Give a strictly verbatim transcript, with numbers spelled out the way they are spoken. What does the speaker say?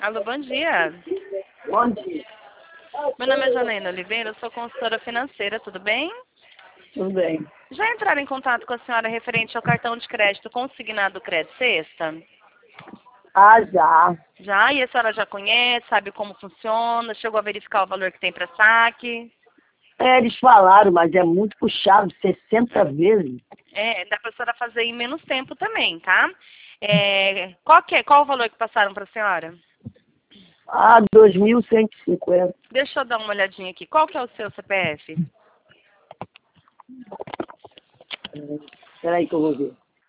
Alô, bom dia. Bom dia. Meu nome é Janaína Oliveira, eu sou consultora financeira, tudo bem? Tudo bem. Já entraram em contato com a senhora referente ao cartão de crédito consignado Crédito Sexta? Ah, já. Já? E a senhora já conhece, sabe como funciona? Chegou a verificar o valor que tem para saque? É, eles falaram, mas é muito puxado, sessenta vezes. É, dá para a senhora fazer em menos tempo também, tá? É, qual, que é, qual o valor que passaram para a senhora? Ah, dois mil cento e cinquenta. Deixa eu dar uma olhadinha aqui. Qual que é o seu C P F? Espera aí que eu vou ver.